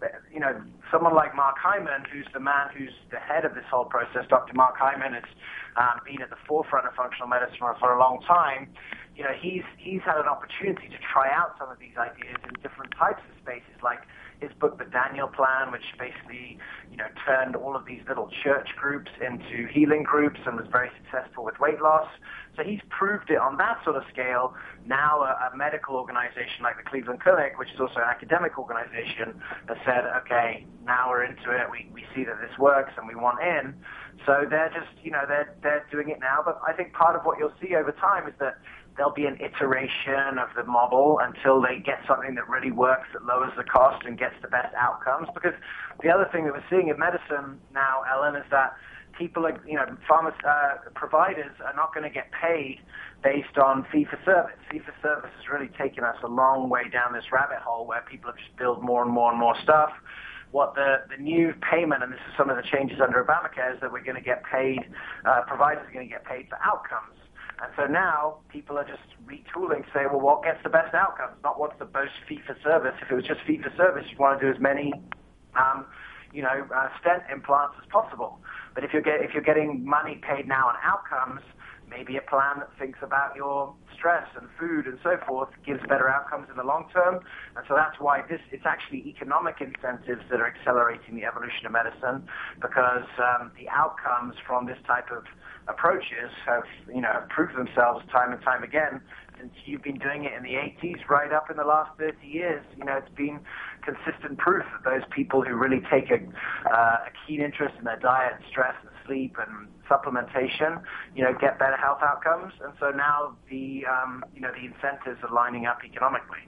you know, someone like Mark Hyman, who's the man who's the head of this whole process, Doctor Mark Hyman, has um, been at the forefront of functional medicine for a long time. You know, he's he's had an opportunity to try out some of these ideas in different types of spaces, like his book, The Daniel Plan, which basically, you know, turned all of these little church groups into healing groups and was very successful with weight loss. So he's proved it on that sort of scale. Now a, a medical organization like the Cleveland Clinic, which is also an academic organization, has said, okay, now we're into it. We, we see that this works and we want in. So they're just, you know, they're, they're doing it now. But I think part of what you'll see over time is that there'll be an iteration of the model until they get something that really works, that lowers the cost and gets the best outcomes. Because the other thing that we're seeing in medicine now, Ellen, is that people are, you know, pharma, uh, providers are not going to get paid based on fee-for-service. Fee-for-service has really taken us a long way down this rabbit hole where people have just built more and more and more stuff. What the, the new payment, and this is some of the changes under Obamacare, is that we're going to get paid, uh, providers are going to get paid for outcomes. And so now people are just retooling to say, well, what gets the best outcomes? Not what's the most fee-for-service. If it was just fee-for-service, you'd want to do as many, um, you know, uh, stent implants as possible. But if you're, get, if you're getting money paid now on outcomes, maybe a plan that thinks about your stress and food and so forth gives better outcomes in the long term. And so that's why this, it's actually economic incentives that are accelerating the evolution of medicine, because um, the outcomes from this type of approaches have, you know, proved themselves time and time again. Since you've been doing it in the eighties, right up in the last thirty years, you know, it's been consistent proof that those people who really take a, uh, a keen interest in their diet, stress, and sleep, and supplementation, you know, get better health outcomes. And so now the, um, you know, the incentives are lining up economically.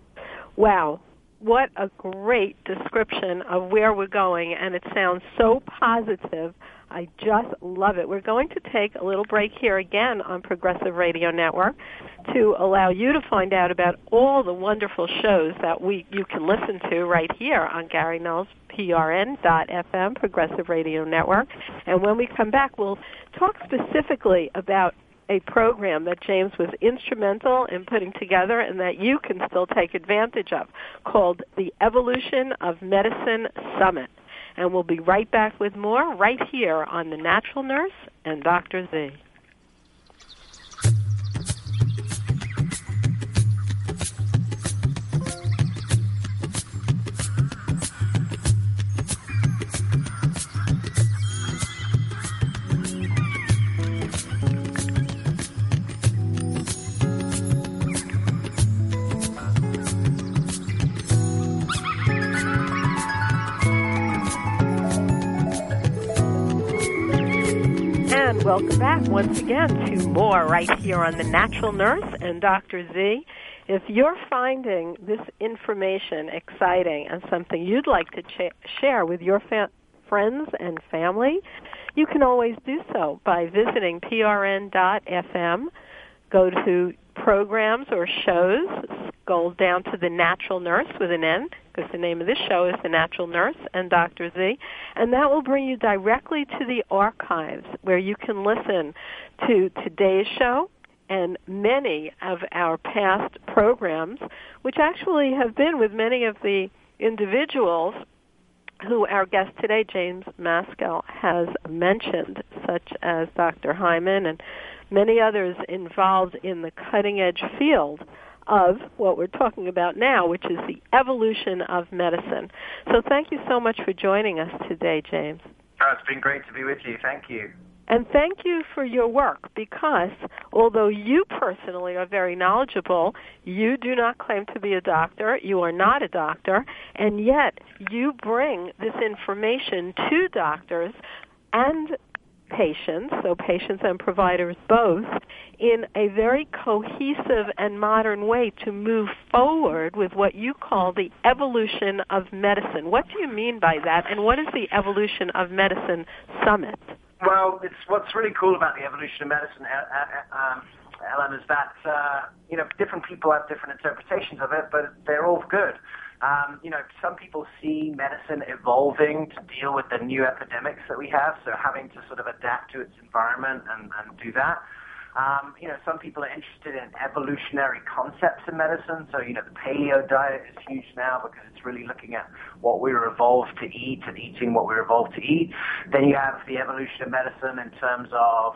Wow. What a great description of where we're going, and it sounds so positive. I just love it. We're going to take a little break here again on Progressive Radio Network to allow you to find out about all the wonderful shows that we you can listen to right here on Gary Null's P R N dot F M, Progressive Radio Network. And when we come back, we'll talk specifically about a program that James was instrumental in putting together and that you can still take advantage of, called the Evolution of Medicine Summit. And we'll be right back with more right here on The Natural Nurse and Doctor Z. Welcome back once again to more right here on The Natural Nurse and Doctor Z. If you're finding this information exciting and something you'd like to ch- share with your fa- friends and family, you can always do so by visiting P R N dot F M. Go to programs or shows, scroll down to The Natural Nurse with an N, because the name of this show is The Natural Nurse and Doctor Z, and that will bring you directly to the archives where you can listen to today's show and many of our past programs, which actually have been with many of the individuals who our guest today, James Maskell, has mentioned, such as Doctor Hyman and many others involved in the cutting-edge field of what we're talking about now, which is the evolution of medicine. So thank you so much for joining us today, James. Oh, it's been great to be with you. Thank you. And thank you for your work, because although you personally are very knowledgeable, you do not claim to be a doctor, you are not a doctor, and yet you bring this information to doctors and patients, so patients and providers both, in a very cohesive and modern way to move forward with what you call the evolution of medicine. What do you mean by that, and what is the Evolution of Medicine Summit? Well, it's what's really cool about the evolution of medicine, uh, uh, um, Ellen, is that uh, you know, different people have different interpretations of it, but they're all good. Um, you know, some people see medicine evolving to deal with the new epidemics that we have, so having to sort of adapt to its environment and, and do that. Um, you know, some people are interested in evolutionary concepts in medicine. So, you know, the paleo diet is huge now because it's really looking at what we were evolved to eat and eating what we were evolved to eat. Then you have the evolution of medicine in terms of,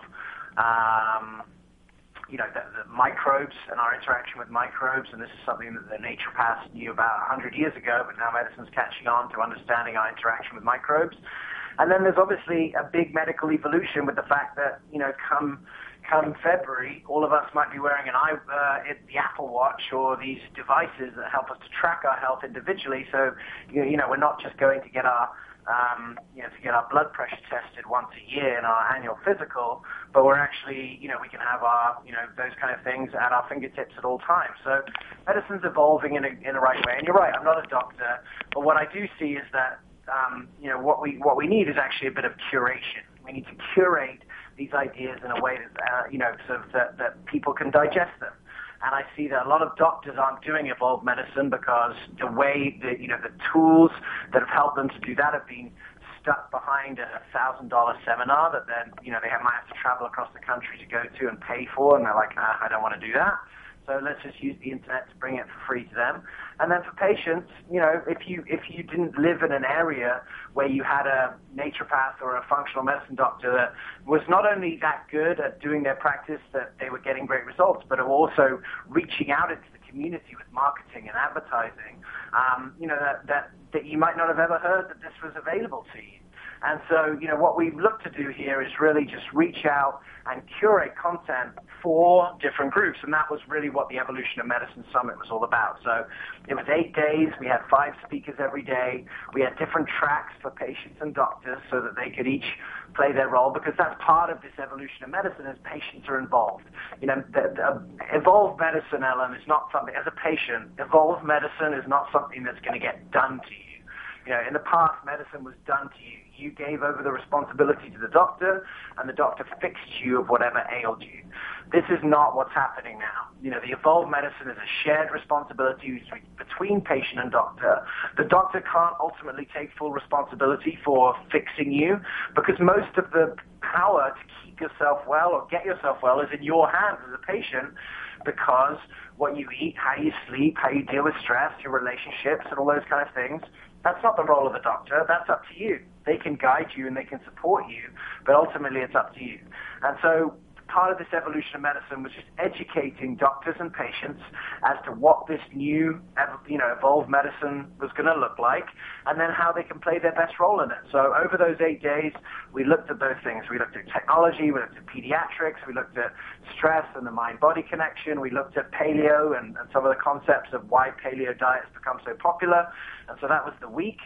um, you know, the, the microbes and our interaction with microbes. And this is something that the naturopaths knew about one hundred years ago, but now medicine's catching on to understanding our interaction with microbes. And then there's obviously a big medical evolution with the fact that, you know, come come February, all of us might be wearing an eye, uh, the Apple Watch or these devices that help us to track our health individually. So, you know, we're not just going to get our, um, you know, to get our blood pressure tested once a year in our annual physical, but we're actually, you know, we can have our, you know, those kind of things at our fingertips at all times. So medicine's evolving in a, in a right way. And you're right, I'm not a doctor, but what I do see is that, um, you know, what we, what we need is actually a bit of curation. We need to curate these ideas in a way that, uh, you know, sort of that, that people can digest them. And I see that a lot of doctors aren't doing evolved medicine because the way, the, you know, the tools that have helped them to do that have been stuck behind a thousand dollar seminar that then, you know, they have, might have to travel across the country to go to and pay for, and they're like, ah, I don't want to do that. So let's just use the internet to bring it for free to them. And then for patients, you know, if you if you didn't live in an area where you had a naturopath or a functional medicine doctor that was not only that good at doing their practice that they were getting great results, but are also reaching out into the community with marketing and advertising, um, you know, that, that, that you might not have ever heard that this was available to you. And so, you know, what we look to do here is really just reach out and curate content for different groups. And that was really what the Evolution of Medicine Summit was all about. So it was eight days. We had five speakers every day. We had different tracks for patients and doctors so that they could each play their role, because that's part of this evolution of medicine is patients are involved. You know, the, the evolved medicine, Ellen, is not something, as a patient, evolved medicine is not something that's going to get done to you. You know, in the past, medicine was done to you. You gave over the responsibility to the doctor, and the doctor fixed you of whatever ailed you. This is not what's happening now. You know, the evolved medicine is a shared responsibility between patient and doctor. The doctor can't ultimately take full responsibility for fixing you, because most of the power to keep yourself well or get yourself well is in your hands as a patient, because what you eat, how you sleep, how you deal with stress, your relationships, and all those kind of things, that's not the role of the doctor. That's up to you. They can guide you and they can support you, but ultimately it's up to you. And so part of this evolution of medicine was just educating doctors and patients as to what this new, you know, evolved medicine was going to look like, and then how they can play their best role in it. So over those eight days, we looked at those things. We looked at technology, we looked at pediatrics, we looked at stress and the mind-body connection, we looked at paleo and, and some of the concepts of why paleo diet has become so popular. And so that was the week.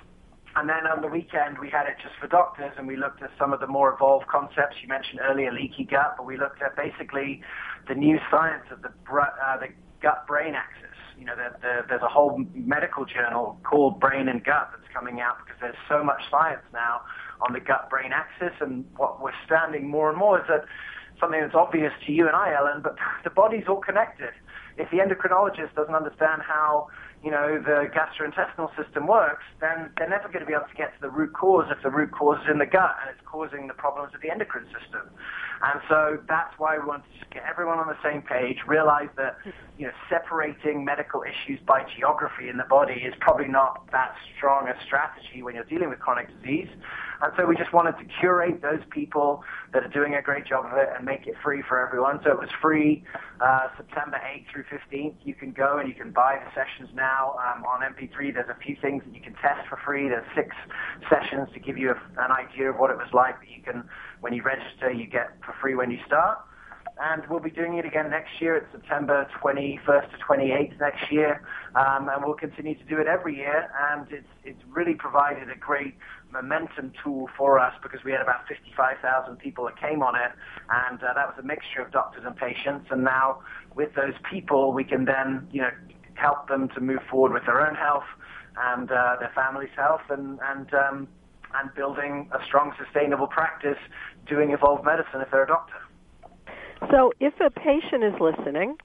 And then on the weekend, we had it just for doctors, and we looked at some of the more evolved concepts. You mentioned earlier leaky gut, but we looked at basically the new science of the, uh, the gut-brain axis. You know, the, the, there's a whole medical journal called Brain and Gut that's coming out because there's so much science now on the gut-brain axis, and what we're standing more and more is that something that's obvious to you and I, Ellen, but the body's all connected. If the endocrinologist doesn't understand how, you know, the gastrointestinal system works, then they're never going to be able to get to the root cause if the root cause is in the gut and it's causing the problems of the endocrine system. And so that's why we want to just get everyone on the same page, realize that, you know, separating medical issues by geography in the body is probably not that strong a strategy when you're dealing with chronic disease. And so we just wanted to curate those people that are doing a great job of it and make it free for everyone. So it was free uh, September eighth through fifteenth. You can go and you can buy the sessions now um, on M P three. There's a few things that you can test for free. There's six sessions to give you a, an idea of what it was like that you can, when you register, you get for free when you start. And we'll be doing it again next year. It's September twenty-first to twenty-eighth next year, um, and we'll continue to do it every year. And it's it's really provided a great momentum tool for us because we had about fifty-five thousand people that came on it, and uh, that was a mixture of doctors and patients. And now with those people, we can then, you know, help them to move forward with their own health and uh, their family's health, and and um, and building a strong, sustainable practice doing evolved medicine if they're a doctor. So if a patient is listening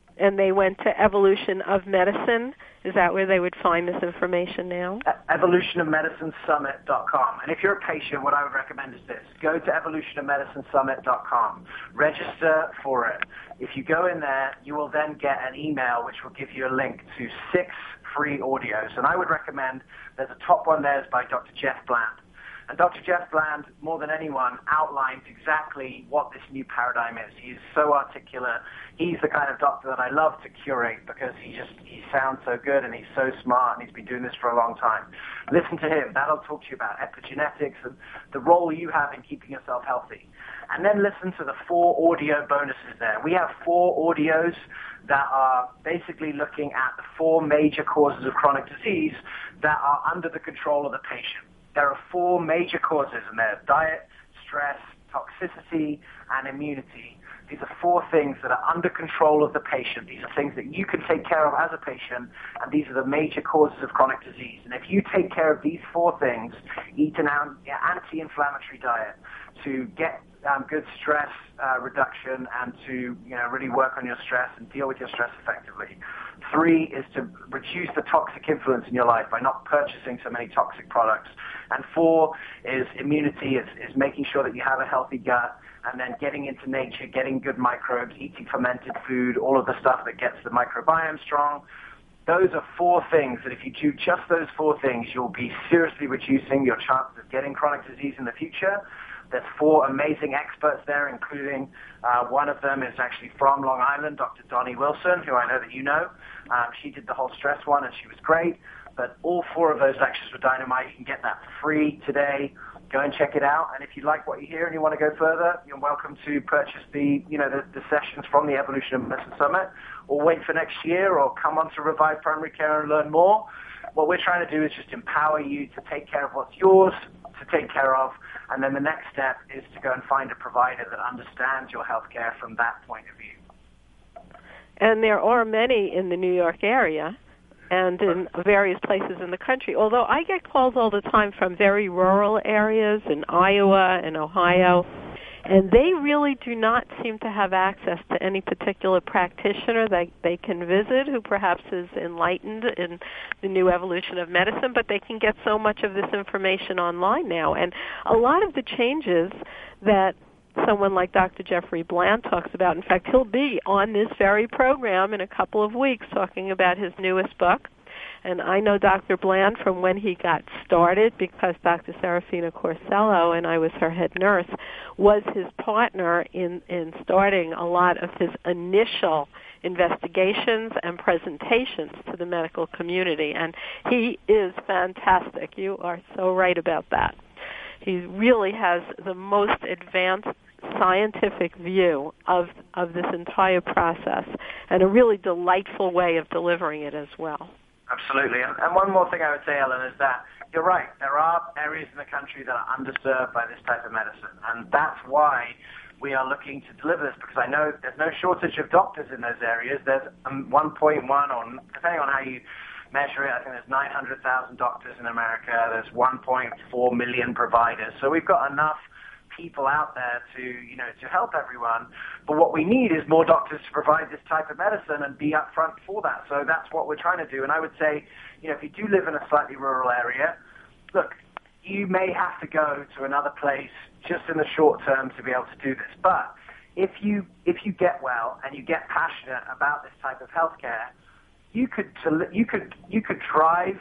and they went to Evolution of Medicine. Is that where they would find this information now? evolution of medicine summit dot com. And if you're a patient, what I would recommend is this. Go to evolution of medicine summit dot com. Register for it. If you go in there, you will then get an email which will give you a link to six free audios. And I would recommend, there's a top one there is by Doctor Jeff Bland. And Doctor Jeff Bland, more than anyone, outlines exactly what this new paradigm is. He's so articulate. He's the kind of doctor that I love to curate because he just he sounds so good and he's so smart and he's been doing this for a long time. Listen to him. That'll talk to you about epigenetics and the role you have in keeping yourself healthy. And then listen to the four audio bonuses there. We have four audios that are basically looking at the four major causes of chronic disease that are under the control of the patient. There are four major causes, and they're diet, stress, toxicity, and immunity. These are four things that are under control of the patient. These are things that you can take care of as a patient, and these are the major causes of chronic disease. And if you take care of these four things, eat an anti-inflammatory diet to get um, good stress uh, reduction and to you know really work on your stress and deal with your stress effectively. Three is to reduce the toxic influence in your life by not purchasing so many toxic products. And four is immunity, is, is making sure that you have a healthy gut, and then getting into nature, getting good microbes, eating fermented food, all of the stuff that gets the microbiome strong. Those are four things that if you do just those four things, you'll be seriously reducing your chances of getting chronic disease in the future. There's four amazing experts there, including uh, one of them is actually from Long Island, Doctor Donnie Wilson, who I know that you know. Um, she did the whole stress one, and she was great. But all four of those lectures were dynamite. You can get that free today. Go and check it out. And if you like what you hear and you want to go further, you're welcome to purchase the, you know, the, the sessions from the Evolution of Medicine Summit, or wait for next year, or come on to Revive Primary Care and learn more. What we're trying to do is just empower you to take care of what's yours, to take care of, and then the next step is to go and find a provider that understands your health care from that point of view. And there are many in the New York area and in various places in the country, although I get calls all the time from very rural areas in Iowa and Ohio, and they really do not seem to have access to any particular practitioner that they can visit who perhaps is enlightened in the new evolution of medicine, but they can get so much of this information online now. And a lot of the changes that someone like Doctor Jeffrey Bland talks about, in fact, he'll be on this very program in a couple of weeks talking about his newest book. And I know Doctor Bland from when he got started because Doctor Serafina Corsello, and I was her head nurse, was his partner in, in starting a lot of his initial investigations and presentations to the medical community. And he is fantastic. You are so right about that. He really has the most advanced scientific view of of this entire process and a really delightful way of delivering it as well. Absolutely. And, and one more thing I would say, Ellen, is that you're right. There are areas in the country that are underserved by this type of medicine, and that's why we are looking to deliver this, because I know there's no shortage of doctors in those areas. There's um, one point one, or depending on how you measure it, I think there's nine hundred thousand doctors in America. There's one point four million providers. So we've got enough people out there to, you know, to help everyone. But what we need is more doctors to provide this type of medicine and be upfront for that. So that's what we're trying to do. And I would say, you know, if you do live in a slightly rural area, look, you may have to go to another place just in the short term to be able to do this. But if you if you get well and you get passionate about this type of healthcare, you could you could you could drive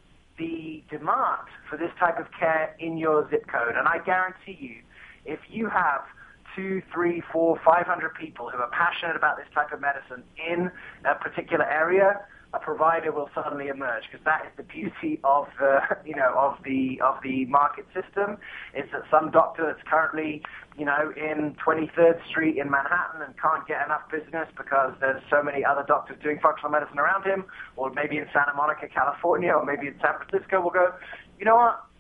the demand for this type of care in your zip code. And I guarantee you, if you have two, three, four, five hundred people who are passionate about this type of medicine in a particular area, a provider will suddenly emerge, because that is the beauty of the, you know, of the of the market system. Is that some doctor that's currently, you know, in twenty-third Street in Manhattan and can't get enough business because there's so many other doctors doing functional medicine around him, or maybe in Santa Monica, California, or maybe in San Francisco, will go, you know what?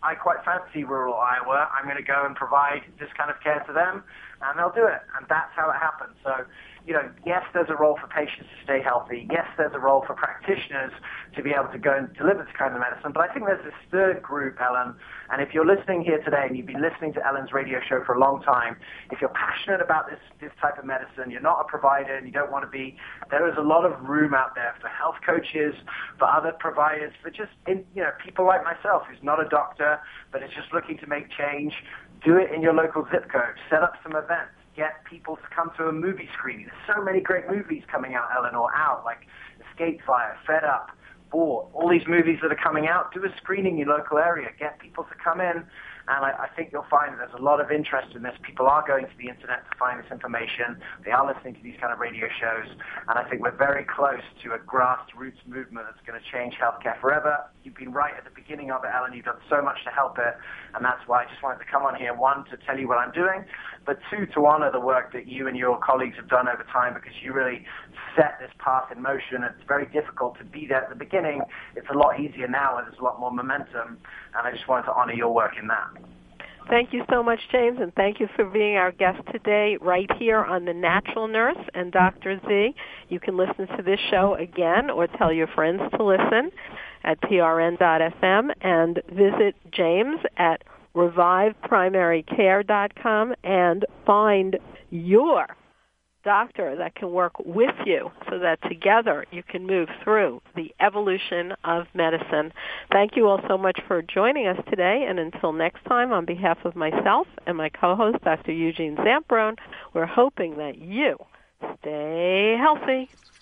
I quite fancy rural Iowa. I'm going to go and provide this kind of care to them, and they'll do it. And that's how it happens. So, you know, yes, there's a role for patients to stay healthy. Yes, there's a role for practitioners to be able to go and deliver this kind of medicine. But I think there's this third group, Ellen, and if you're listening here today and you've been listening to Ellen's radio show for a long time, if you're passionate about this, this type of medicine, you're not a provider and you don't want to be, there is a lot of room out there for health coaches, for other providers, for just, in, you know, people like myself who's not a doctor but is just looking to make change. Do it in your local zip code. Set up some events. Get people to come to a movie screening. There's so many great movies coming out, Ellen, or out, like Escape Fire, Fed Up, Bored. All these movies that are coming out, do a screening in your local area. Get people to come in, and I, I think you'll find that there's a lot of interest in this. People are going to the internet to find this information. They are listening to these kind of radio shows, and I think we're very close to a grassroots movement that's going to change healthcare forever. You've been right at the beginning of it, Ellen. You've done so much to help it, and that's why I just wanted to come on here, one, to tell you what I'm doing, but two, to honor the work that you and your colleagues have done over time, because you really set this path in motion. It's very difficult to be there at the beginning. It's a lot easier now, and there's a lot more momentum, and I just wanted to honor your work in that. Thank you so much, James, and thank you for being our guest today right here on The Natural Nurse and Doctor Z. You can listen to this show again or tell your friends to listen at P R N dot F M, and visit James at revive primary care dot com and find your doctor that can work with you so that together you can move through the evolution of medicine. Thank you all so much for joining us today, and until next time, on behalf of myself and my co-host, Doctor Eugene Zamperone, we're hoping that you stay healthy.